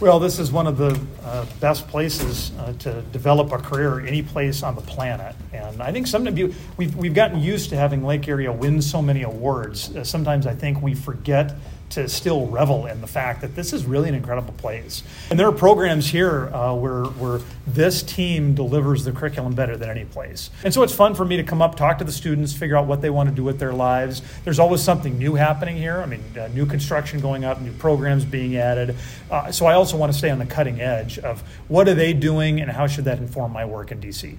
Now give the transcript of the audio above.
Well, this is one of the best places to develop a career any place on the planet. And I think sometimes we've gotten used to having Lake Area win so many awards. Sometimes I think we forget to still revel in the fact that this is really an incredible place. And there are programs here where this team delivers the curriculum better than any place. And so it's fun for me to come up, talk to the students, figure out what they want to do with their lives. There's always something new happening here. I mean, new construction going up, new programs being added. So I also want to stay on the cutting edge of what are they doing and how should that inform my work in DC.